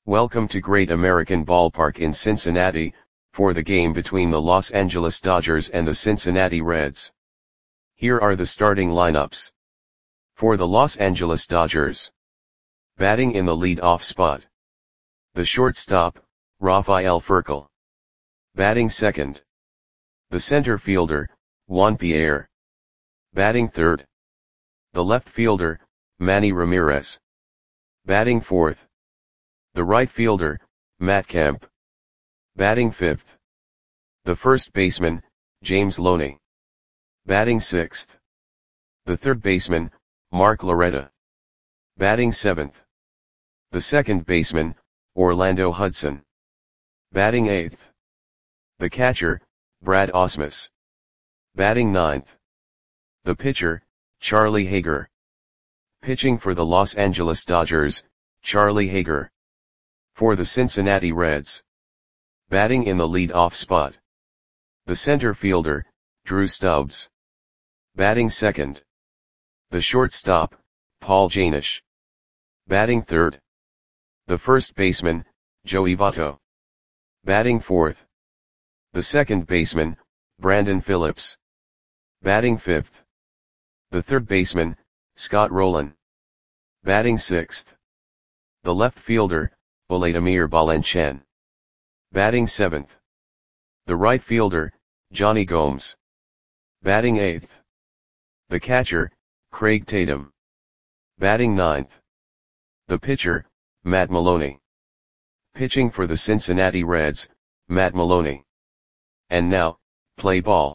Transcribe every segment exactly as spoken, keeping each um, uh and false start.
Welcome to Great American Ballpark in Cincinnati, for the game between the Los Angeles Dodgers and the Cincinnati Reds. Here are the starting lineups. For the Los Angeles Dodgers. Batting in the lead-off spot. The shortstop, Rafael Furcal. Batting second. The center fielder, Juan Pierre. Batting third. The left fielder, Manny Ramirez. Batting fourth. The right fielder, Matt Kemp. Batting fifth. The first baseman, James Loney. Batting sixth. The third baseman, Mark Loretta. Batting seventh. The second baseman, Orlando Hudson. Batting eighth. The catcher, Brad Ausmus. Batting ninth. The pitcher, Charlie Hager. Pitching for the Los Angeles Dodgers, Charlie Hager. For the Cincinnati Reds. Batting in the lead-off spot. The center fielder, Drew Stubbs. Batting second. The shortstop, Paul Janish. Batting third. The first baseman, Joey Votto. Batting fourth. The second baseman, Brandon Phillips. Batting fifth. The third baseman, Scott Rowland. Batting sixth. The left fielder, Vladimir Valencian. Batting seventh. The right fielder, Johnny Gomes. Batting eighth. The catcher, Craig Tatum. Batting ninth. The pitcher, Matt Maloney. Pitching for the Cincinnati Reds, Matt Maloney. And now, play ball.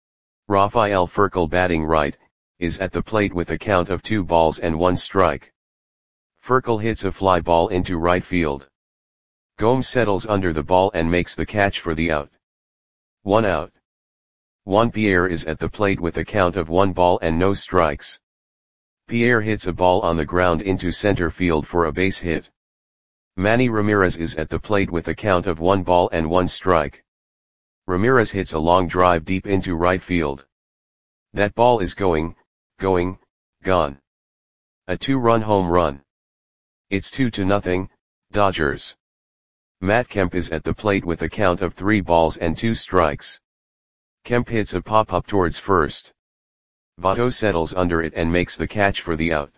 Rafael Furcal batting right, is at the plate with a count of two balls and one strike. Furcal hits a fly ball into right field. Gomes settles under the ball and makes the catch for the out. One out. Juan Pierre is at the plate with a count of one ball and no strikes. Pierre hits a ball on the ground into center field for a base hit. Manny Ramirez is at the plate with a count of one ball and one strike. Ramirez hits a long drive deep into right field. That ball is going, going, gone. A two-run home run. It's two to nothing, Dodgers. Matt Kemp is at the plate with a count of three balls and two strikes. Kemp hits a pop-up towards first. Votto settles under it and makes the catch for the out.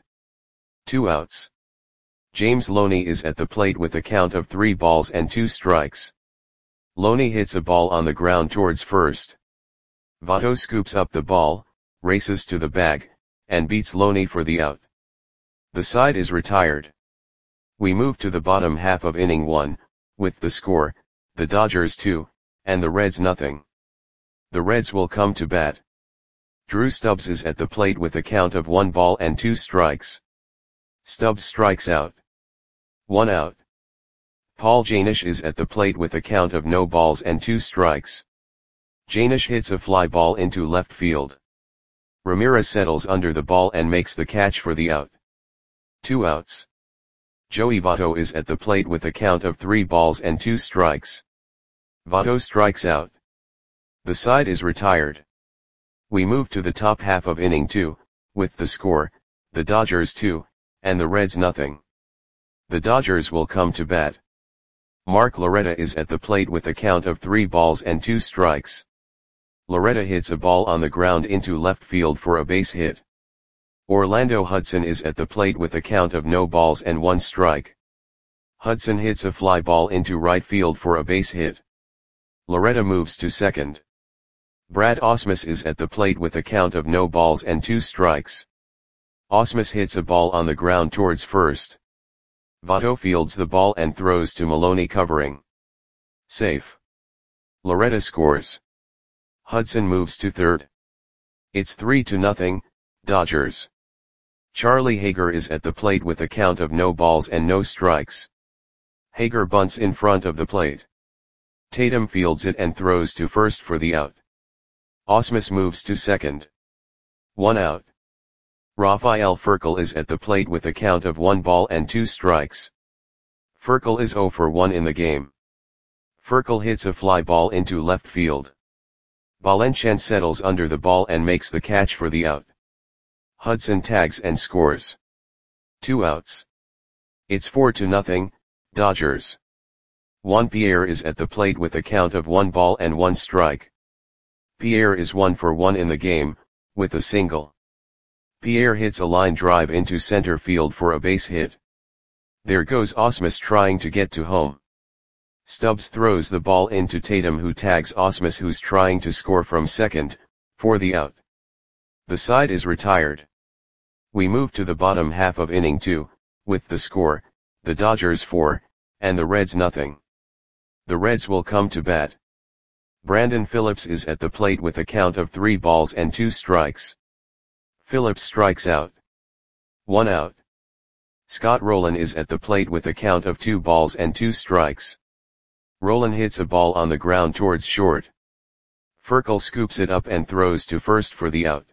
Two outs. James Loney is at the plate with a count of three balls and two strikes. Loney hits a ball on the ground towards first. Votto scoops up the ball, races to the bag, and beats Loney for the out. The side is retired. We move to the bottom half of inning one, with the score, the Dodgers two, and the Reds nothing. The Reds will come to bat. Drew Stubbs is at the plate with a count of one ball and two strikes. Stubbs strikes out. One out. Paul Janish is at the plate with a count of no balls and two strikes. Janish hits a fly ball into left field. Ramirez settles under the ball and makes the catch for the out. Two outs. Joey Votto is at the plate with a count of three balls and two strikes. Votto strikes out. The side is retired. We move to the top half of inning two, with the score, the Dodgers two, and the Reds nothing. The Dodgers will come to bat. Mark Loretta is at the plate with a count of three balls and two strikes. Loretta hits a ball on the ground into left field for a base hit. Orlando Hudson is at the plate with a count of no balls and one strike. Hudson hits a fly ball into right field for a base hit. Loretta moves to second. Brad Ausmus is at the plate with a count of no balls and two strikes. Ausmus hits a ball on the ground towards first. Votto fields the ball and throws to Maloney covering. Safe. Loretta scores. Hudson moves to third. It's three to nothing, Dodgers. Charlie Hager is at the plate with a count of no balls and no strikes. Hager bunts in front of the plate. Tatum fields it and throws to first for the out. Ausmus moves to second. One out. Rafael Furcal is at the plate with a count of one ball and two strikes. Furcal is zero for one in the game. Furcal hits a fly ball into left field. Valencian settles under the ball and makes the catch for the out. Hudson tags and scores. Two outs. It's four to nothing, Dodgers. Juan Pierre is at the plate with a count of one ball and one strike. Pierre is one for one in the game, with a single. Pierre hits a line drive into center field for a base hit. There goes Ausmus trying to get to home. Stubbs throws the ball into Tatum, who tags Ausmus, who's trying to score from second, for the out. The side is retired. We move to the bottom half of inning two, with the score, the Dodgers four, and the Reds nothing. The Reds will come to bat. Brandon Phillips is at the plate with a count of three balls and two strikes. Phillips strikes out. One out. Scott Rolen is at the plate with a count of two balls and two strikes. Rolen hits a ball on the ground towards short. Furkel scoops it up and throws to first for the out.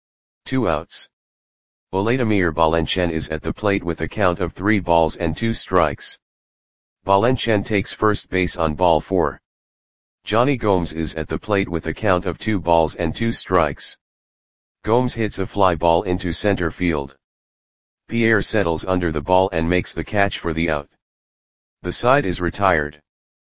Two outs. Vladimir Balenchen is at the plate with a count of three balls and two strikes. Balenchen takes first base on ball four. Johnny Gomes is at the plate with a count of two balls and two strikes. Gomes hits a fly ball into center field. Pierre settles under the ball and makes the catch for the out. The side is retired.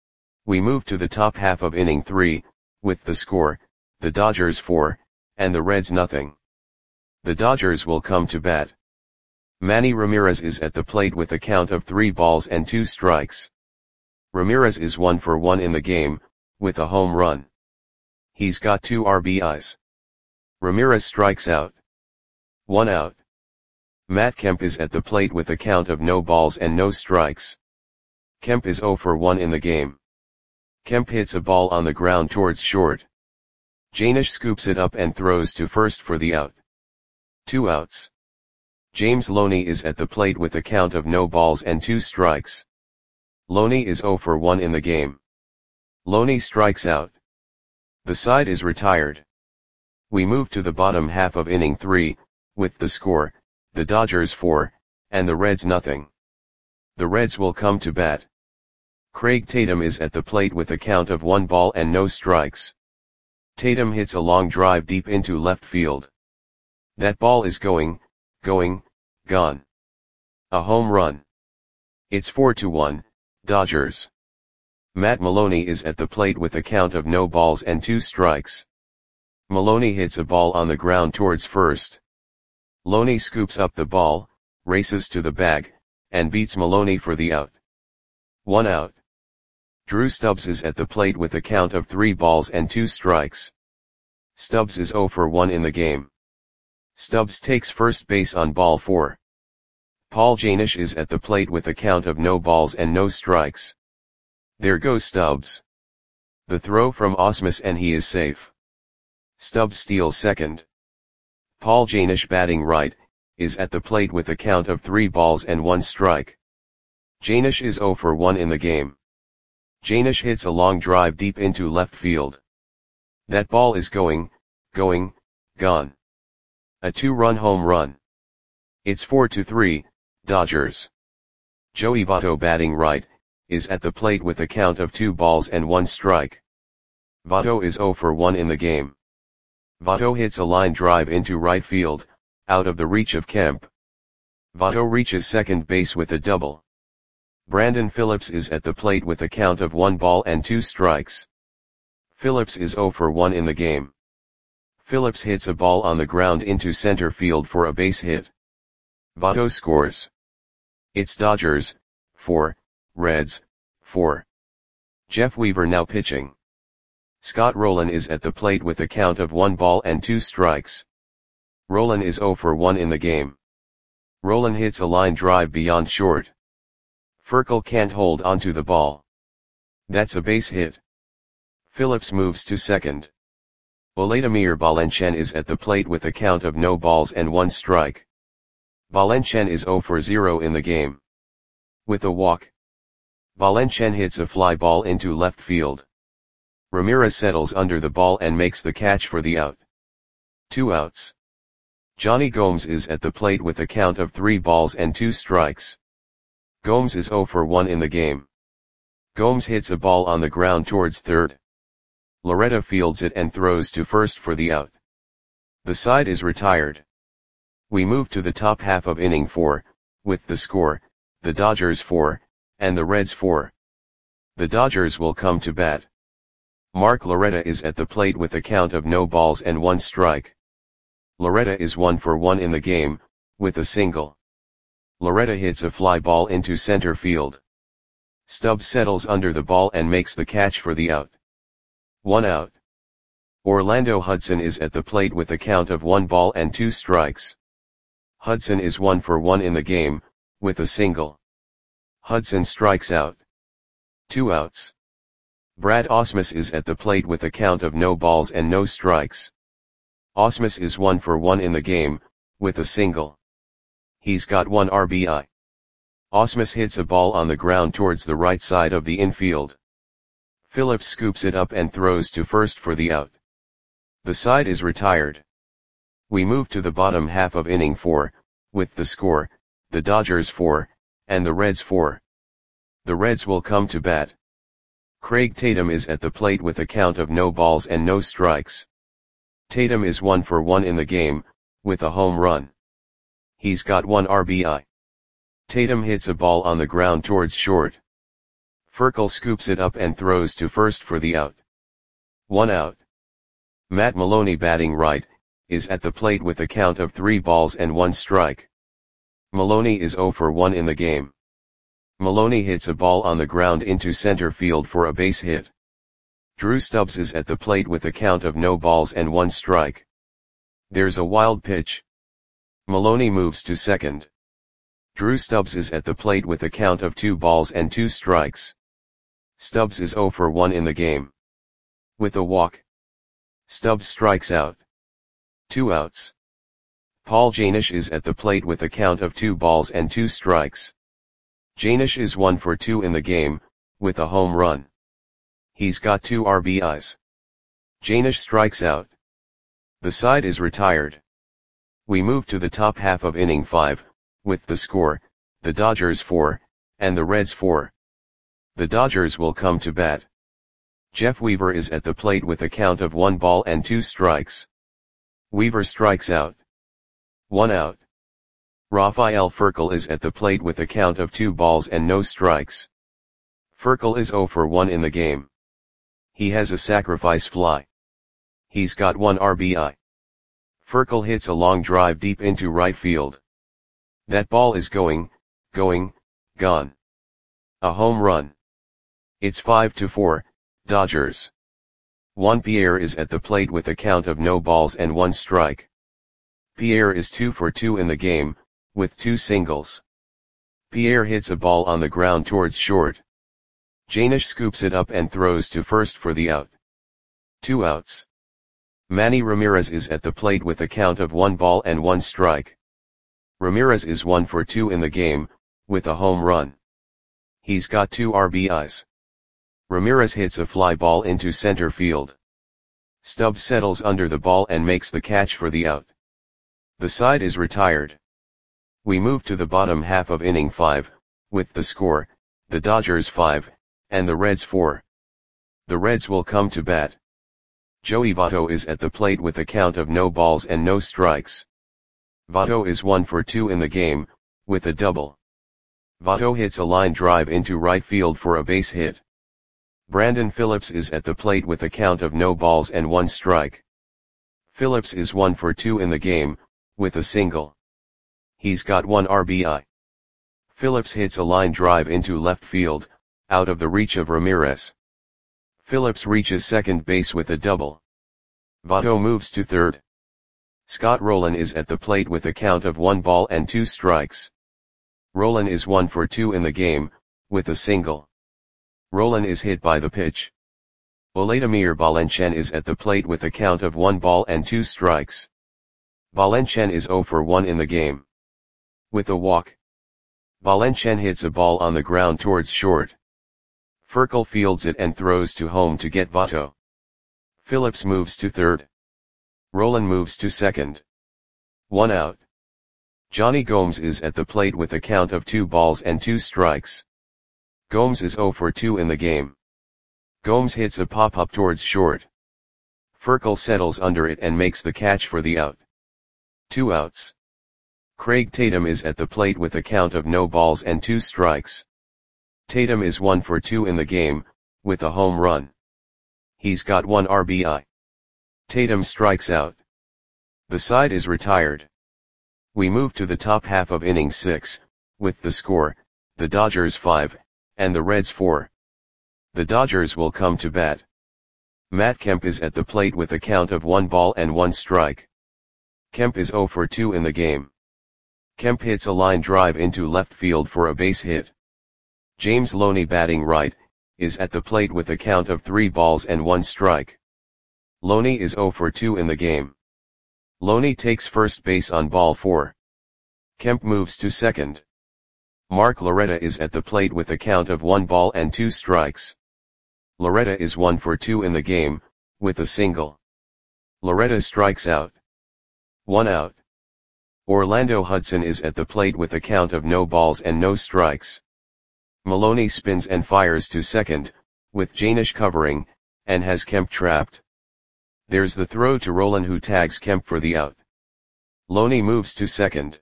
We move to the top half of inning three, with the score, the Dodgers four, and the Reds nothing. The Dodgers will come to bat. Manny Ramirez is at the plate with a count of three balls and two strikes. Ramirez is one for one in the game, with a home run. He's got two R B Is. Ramirez strikes out. One out. Matt Kemp is at the plate with a count of no balls and no strikes. Kemp is zero for one in the game. Kemp hits a ball on the ground towards short. Janish scoops it up and throws to first for the out. Two outs. James Loney is at the plate with a count of no balls and two strikes. Loney is zero for one in the game. Loney strikes out. The side is retired. We move to the bottom half of inning three, with the score, the Dodgers four, and the Reds nothing. The Reds will come to bat. Craig Tatum is at the plate with a count of one ball and no strikes. Tatum hits a long drive deep into left field. That ball is going, going, gone. A home run. It's four to one, Dodgers. Matt Maloney is at the plate with a count of no balls and two strikes. Maloney hits a ball on the ground towards first. Loney scoops up the ball, races to the bag, and beats Maloney for the out. One out. Drew Stubbs is at the plate with a count of three balls and two strikes. Stubbs is zero for one in the game. Stubbs takes first base on ball four. Paul Janish is at the plate with a count of no balls and no strikes. There goes Stubbs. The throw from Ausmus and he is safe. Stubbs steals second. Paul Janish, batting right, is at the plate with a count of three balls and one strike. Janish is zero for one in the game. Janish hits a long drive deep into left field. That ball is going, going, gone. A two-run home run. It's four to three, Dodgers. Joey Votto, batting right, is at the plate with a count of two balls and one strike. Votto is zero for one in the game. Votto hits a line drive into right field, out of the reach of Kemp. Votto reaches second base with a double. Brandon Phillips is at the plate with a count of one ball and two strikes. Phillips is zero for one in the game. Phillips hits a ball on the ground into center field for a base hit. Votto scores. It's Dodgers, four, Reds, four. Jeff Weaver now pitching. Scott Rolen is at the plate with a count of one ball and two strikes. Rolen is zero for one in the game. Rolen hits a line drive beyond short. Furkel can't hold onto the ball. That's a base hit. Phillips moves to second. Vladimir Balenchen is at the plate with a count of no balls and one strike. Balenchen is zero for zero in the game. With a walk. Balenchen hits a fly ball into left field. Ramirez settles under the ball and makes the catch for the out. Two outs. Johnny Gomes is at the plate with a count of three balls and two strikes. Gomes is zero for one in the game. Gomes hits a ball on the ground towards third. Loretta fields it and throws to first for the out. The side is retired. We move to the top half of inning four, with the score, the Dodgers four, and the Reds four. The Dodgers will come to bat. Mark Loretta is at the plate with a count of no balls and one strike. Loretta is one for one in the game, with a single. Loretta hits a fly ball into center field. Stubbs settles under the ball and makes the catch for the out. One out. Orlando Hudson is at the plate with a count of one ball and two strikes. Hudson is one for one in the game, with a single. Hudson strikes out. Two outs. Brad Ausmus is at the plate with a count of no balls and no strikes. Ausmus is one for one in the game, with a single. He's got one R B I. Ausmus hits a ball on the ground towards the right side of the infield. Phillips scoops it up and throws to first for the out. The side is retired. We move to the bottom half of inning four, with the score, the Dodgers four, and the Reds four. The Reds will come to bat. Craig Tatum is at the plate with a count of no balls and no strikes. Tatum is one for one in the game, with a home run. He's got one R B I. Tatum hits a ball on the ground towards short. Furkel scoops it up and throws to first for the out. One out. Matt Maloney, batting right, is at the plate with a count of three balls and one strike. Maloney is zero for one in the game. Maloney hits a ball on the ground into center field for a base hit. Drew Stubbs is at the plate with a count of no balls and one strike. There's a wild pitch. Maloney moves to second. Drew Stubbs is at the plate with a count of two balls and two strikes. Stubbs is zero for one in the game. With a walk. Stubbs strikes out. Two outs. Paul Janish is at the plate with a count of two balls and two strikes. Janish is one for two in the game, with a home run. He's got two R B Is. Janish strikes out. The side is retired. We move to the top half of inning five, with the score, the Dodgers four, and the Reds four. The Dodgers will come to bat. Jeff Weaver is at the plate with a count of one ball and two strikes. Weaver strikes out. One out. Rafael Furkel is at the plate with a count of two balls and no strikes. Furkel is zero for one in the game. He has a sacrifice fly. He's got one R B I. Furkel hits a long drive deep into right field. That ball is going, going, gone. A home run. It's five to four, Dodgers. Juan Pierre is at the plate with a count of no balls and one strike. Pierre is two for two in the game, with two singles. Pierre hits a ball on the ground towards short. Janish scoops it up and throws to first for the out. Two outs. Manny Ramirez is at the plate with a count of one ball and one strike. Ramirez is one for two in the game, with a home run. He's got two R B Is. Ramirez hits a fly ball into center field. Stubbs settles under the ball and makes the catch for the out. The side is retired. We move to the bottom half of inning five, with the score, the Dodgers five, and the Reds four. The Reds will come to bat. Joey Votto is at the plate with a count of no balls and no strikes. Votto is one for two in the game, with a double. Votto hits a line drive into right field for a base hit. Brandon Phillips is at the plate with a count of no balls and one strike. Phillips is one for two in the game, with a single. He's got one R B I. Phillips hits a line drive into left field, out of the reach of Ramirez. Phillips reaches second base with a double. Votto moves to third. Scott Rowland is at the plate with a count of one ball and two strikes. Rowland is one for two in the game, with a single. Rowland is hit by the pitch. Vladimir Valencian is at the plate with a count of one ball and two strikes. Valencian is zero for one in the game. With a walk. Valencian hits a ball on the ground towards short. Furkel fields it and throws to home to get Votto. Phillips moves to third. Rowland moves to second. One out. Johnny Gomes is at the plate with a count of two balls and two strikes. Gomes is zero for two in the game. Gomes hits a pop-up towards short. Furkel settles under it and makes the catch for the out. Two outs. Craig Tatum is at the plate with a count of no balls and two strikes. Tatum is one for two in the game, with a home run. He's got one R B I. Tatum strikes out. The side is retired. We move to the top half of inning six, with the score, the Dodgers five, and the Reds four. The Dodgers will come to bat. Matt Kemp is at the plate with a count of one ball and one strike. Kemp is zero for two in the game. Kemp hits a line drive into left field for a base hit. James Loney, batting right, is at the plate with a count of three balls and one strike. Loney is zero for two in the game. Loney takes first base on ball four. Kemp moves to second. Mark Loretta is at the plate with a count of one ball and two strikes. Loretta is one for two in the game, with a single. Loretta strikes out. One out. Orlando Hudson is at the plate with a count of no balls and no strikes. Maloney spins and fires to second, with Janish covering, and has Kemp trapped. There's the throw to Rolen, who tags Kemp for the out. Loney moves to second.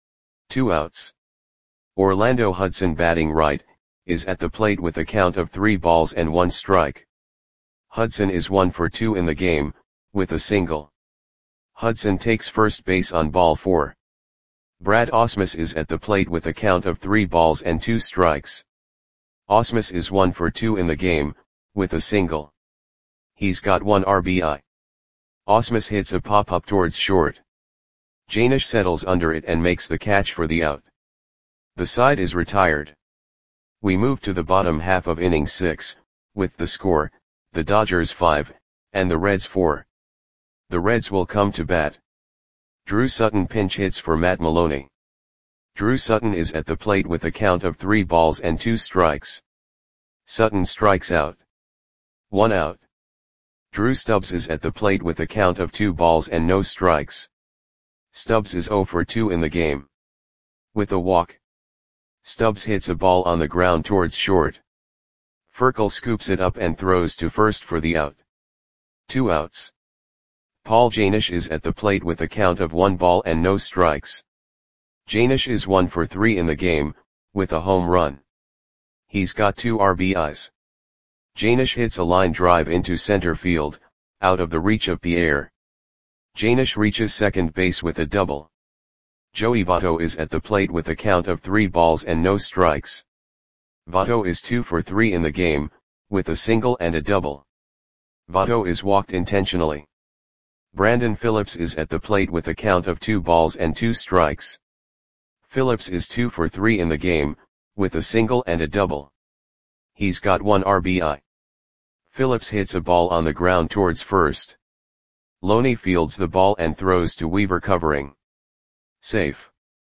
Two outs. Orlando Hudson, batting right, is at the plate with a count of three balls and one strike. Hudson is one for two in the game, with a single. Hudson takes first base on ball four. Brad Ausmus is at the plate with a count of three balls and two strikes. Ausmus is one for two in the game, with a single. He's got one R B I. Ausmus hits a pop-up towards short. Janish settles under it and makes the catch for the out. The side is retired. We move to the bottom half of inning six, with the score, the Dodgers five, and the Reds four. The Reds will come to bat. Drew Sutton pinch hits for Matt Maloney. Drew Sutton is at the plate with a count of three balls and two strikes. Sutton strikes out. One out. Drew Stubbs is at the plate with a count of two balls and no strikes. Stubbs is zero for two in the game. With a walk. Stubbs hits a ball on the ground towards short. Furkel scoops it up and throws to first for the out. Two outs. Paul Janish is at the plate with a count of one ball and no strikes. Janish is one for three in the game, with a home run. He's got two R B Is. Janish hits a line drive into center field, out of the reach of Pierre. Janish reaches second base with a double. Joey Votto is at the plate with a count of three balls and no strikes. Votto is two for three in the game, with a single and a double. Votto is walked intentionally. Brandon Phillips is at the plate with a count of two balls and two strikes. Phillips is two for three in the game, with a single and a double. He's got one R B I. Phillips hits a ball on the ground towards first. Loney fields the ball and throws to Weaver covering. Safe.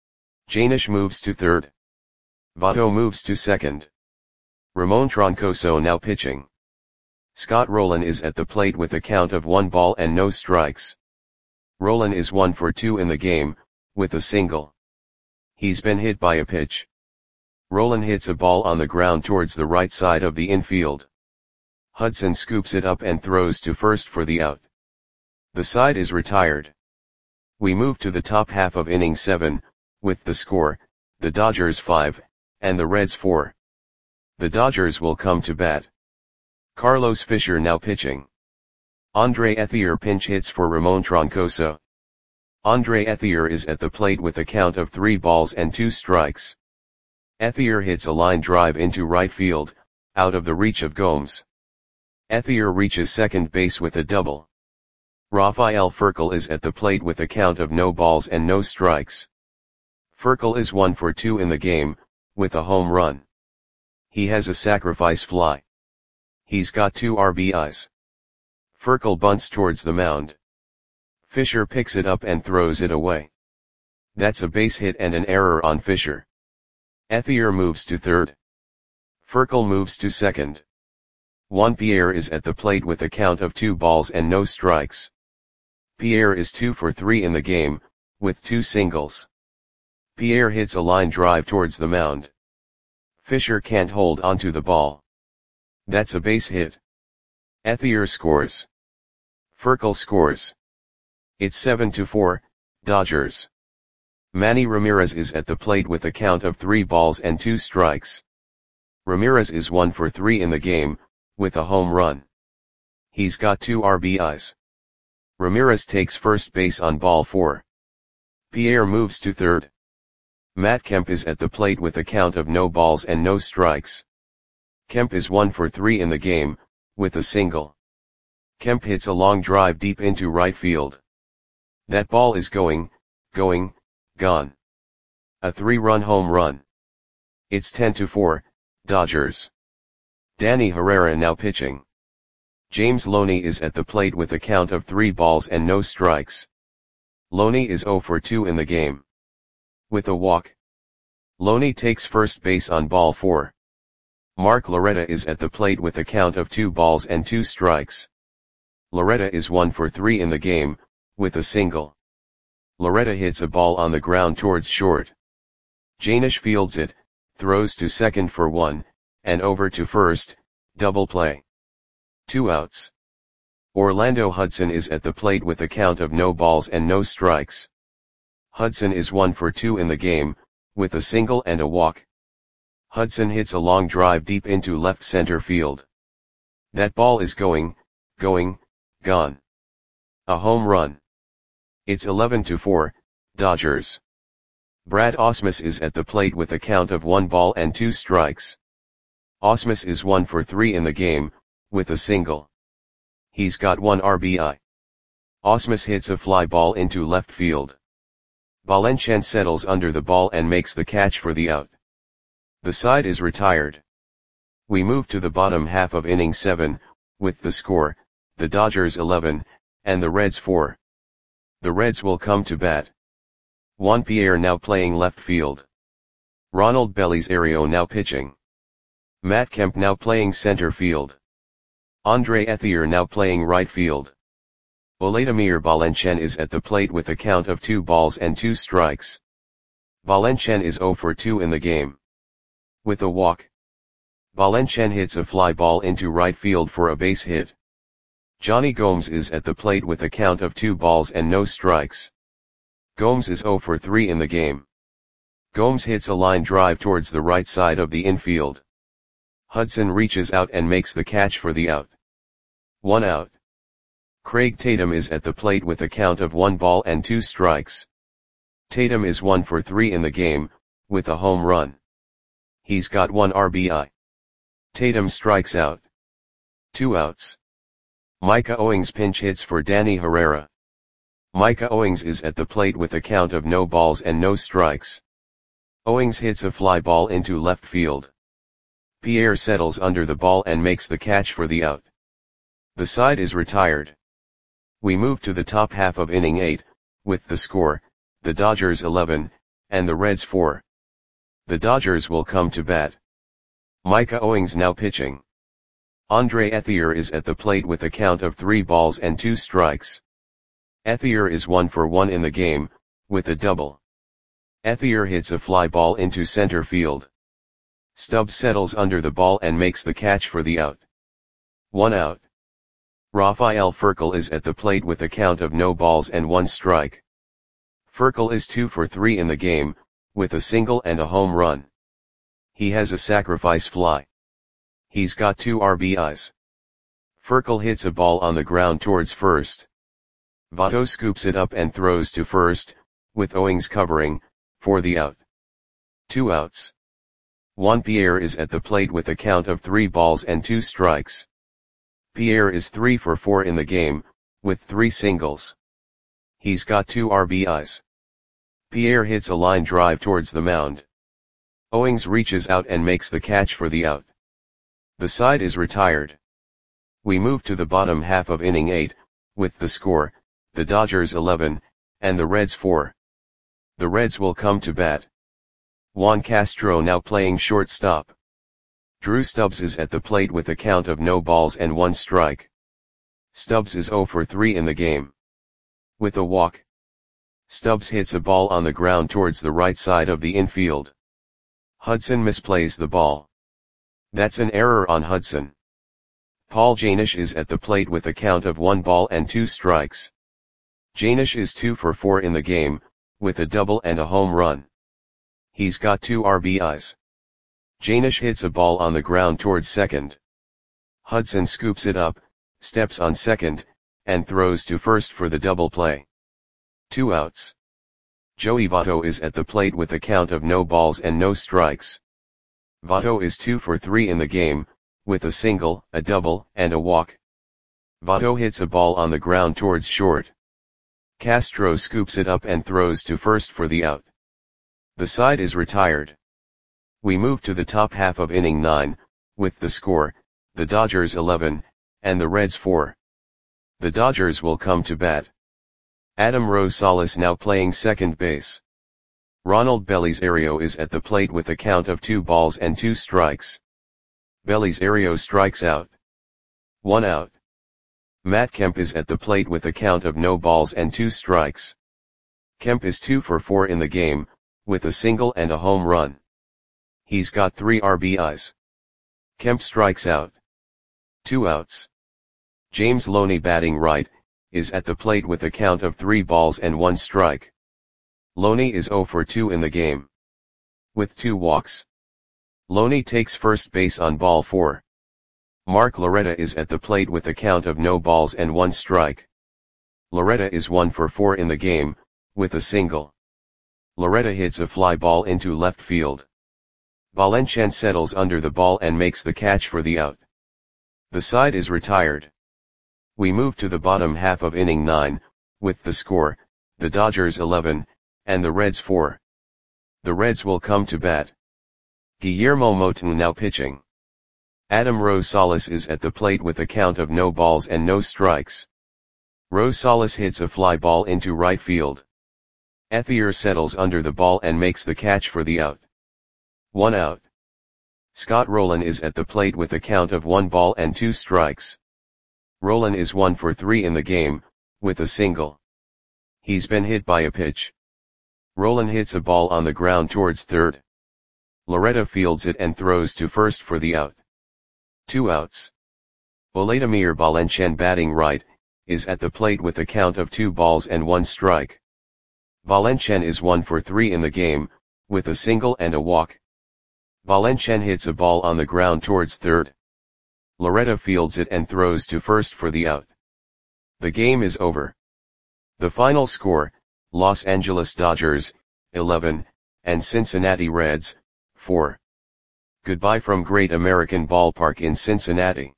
Janish moves to third. Votto moves to second. Ramon Troncoso now pitching. Scott Rolen is at the plate with a count of one ball and no strikes. Rolen is one for two in the game, with a single. He's been hit by a pitch. Rolen hits a ball on the ground towards the right side of the infield. Hudson scoops it up and throws to first for the out. The side is retired. We move to the top half of inning seven, with the score, the Dodgers five, and the Reds four. The Dodgers will come to bat. Carlos Fisher now pitching. Andre Ethier pinch hits for Ramon Troncoso. Andre Ethier is at the plate with a count of three balls and two strikes. Ethier hits a line drive into right field, out of the reach of Gomes. Ethier reaches second base with a double. Rafael Furkel is at the plate with a count of no balls and no strikes. Furkel is one for two in the game, with a home run. He has a sacrifice fly. He's got two R B Is. Furkel bunts towards the mound. Fisher picks it up and throws it away. That's a base hit and an error on Fisher. Ethier moves to third. Furkel moves to second. Juan Pierre is at the plate with a count of two balls and no strikes. Pierre is two for three in the game, with two singles. Pierre hits a line drive towards the mound. Fisher can't hold onto the ball. That's a base hit. Ethier scores. Furkel scores. It's seven to four, Dodgers. Manny Ramirez is at the plate with a count of three balls and two strikes. Ramirez is one for three in the game, with a home run. He's got two R B Is. Ramirez takes first base on ball four. Pierre moves to third. Matt Kemp is at the plate with a count of no balls and no strikes. Kemp is one for three in the game, with a single. Kemp hits a long drive deep into right field. That ball is going, going, gone. A three-run home run. It's ten to four, Dodgers. Danny Herrera now pitching. James Loney is at the plate with a count of three balls and no strikes. Loney is zero for two in the game. With a walk. Loney takes first base on ball four. Mark Loretta is at the plate with a count of two balls and two strikes. Loretta is one for three in the game, with a single. Loretta hits a ball on the ground towards short. Janish fields it, throws to second for one, and over to first, double play. Two outs. Orlando Hudson is at the plate with a count of no balls and no strikes. Hudson is one for two in the game, with a single and a walk. Hudson hits a long drive deep into left center field. That ball is going, going, gone. A home run. It's eleven to four, Dodgers. Brad Ausmus is at the plate with a count of one ball and two strikes. Ausmus is one for three in the game, with a single. He's got one R B I. Ausmus hits a fly ball into left field. Valencian settles under the ball and makes the catch for the out. The side is retired. We move to the bottom half of inning seven, with the score, the Dodgers eleven, and the Reds four. The Reds will come to bat. Juan Pierre now playing left field. Ronald Belisario now pitching. Matt Kemp now playing center field. Andre Ethier now playing right field. Vladimir Valencian is at the plate with a count of two balls and two strikes. Valencian is zero for two in the game. With a walk. Valencian hits a fly ball into right field for a base hit. Johnny Gomes is at the plate with a count of two balls and no strikes. Gomes is zero for three in the game. Gomes hits a line drive towards the right side of the infield. Hudson reaches out and makes the catch for the out. One out. Craig Tatum is at the plate with a count of one ball and two strikes. Tatum is one for three in the game, with a home run. He's got one R B I. Tatum strikes out. Two outs. Micah Owings pinch hits for Danny Herrera. Micah Owings is at the plate with a count of no balls and no strikes. Owings hits a fly ball into left field. Pierre settles under the ball and makes the catch for the out. The side is retired. We move to the top half of inning eight, with the score, the Dodgers eleven, and the Reds four. The Dodgers will come to bat. Micah Owings now pitching. Andre Ethier is at the plate with a count of three balls and two strikes. Ethier is one for one in the game, with a double. Ethier hits a fly ball into center field. Stubbs settles under the ball and makes the catch for the out. One out. Rafael Furcal is at the plate with a count of no balls and one strike. Furcal is two for three in the game, with a single and a home run. He has a sacrifice fly. He's got two R B Is. Furcal hits a ball on the ground towards first. Votto scoops it up and throws to first, with Owings covering, for the out. Two outs. Juan Pierre is at the plate with a count of three balls and two strikes. Pierre is three for four in the game, with three singles. He's got two R B Is. Pierre hits a line drive towards the mound. Owings reaches out and makes the catch for the out. The side is retired. We move to the bottom half of inning eight, with the score, the Dodgers eleven, and the Reds four. The Reds will come to bat. Juan Castro now playing shortstop. Drew Stubbs is at the plate with a count of no balls and one strike. Stubbs is zero for three in the game. With a walk. Stubbs hits a ball on the ground towards the right side of the infield. Hudson misplays the ball. That's an error on Hudson. Paul Janish is at the plate with a count of one ball and two strikes. Janish is two for four in the game, with a double and a home run. He's got two R B Is. Janish hits a ball on the ground towards second. Hudson scoops it up, steps on second, and throws to first for the double play. Two outs. Joey Votto is at the plate with a count of no balls and no strikes. Votto is two for three in the game, with a single, a double, and a walk. Votto hits a ball on the ground towards short. Castro scoops it up and throws to first for the out. The side is retired. We move to the top half of inning nine, with the score, the Dodgers eleven, and the Reds four. The Dodgers will come to bat. Adam Rosales now playing second base. Ronald Belisario is at the plate with a count of two balls and two strikes. Belisario strikes out. One out. Matt Kemp is at the plate with a count of no balls and two strikes. Kemp is two for four in the game, with a single and a home run. He's got three R B Is. Kemp strikes out. Two outs. James Loney batting right, is at the plate with a count of three balls and one strike. Loney is zero for two in the game, with two walks. Loney takes first base on ball four. Mark Loretta is at the plate with a count of no balls and one strike. Loretta is one for four in the game, with a single. Loretta hits a fly ball into left field. Valencian settles under the ball and makes the catch for the out. The side is retired. We move to the bottom half of inning nine, with the score, the Dodgers eleven, and the Reds four. The Reds will come to bat. Guillermo Moton now pitching. Adam Rosales is at the plate with a count of no balls and no strikes. Rosales hits a fly ball into right field. Ethier settles under the ball and makes the catch for the out. One out. Scott Rowland is at the plate with a count of one ball and two strikes. Rowland is one for three in the game, with a single. He's been hit by a pitch. Rowland hits a ball on the ground towards third. Loretta fields it and throws to first for the out. Two outs. Vladimir Valencian batting right, is at the plate with a count of two balls and one strike. Valencian is one for three in the game, with a single and a walk. Valencian hits a ball on the ground towards third. Loretta fields it and throws to first for the out. The game is over. The final score, Los Angeles Dodgers, eleven, and Cincinnati Reds, four. Goodbye from Great American Ballpark in Cincinnati.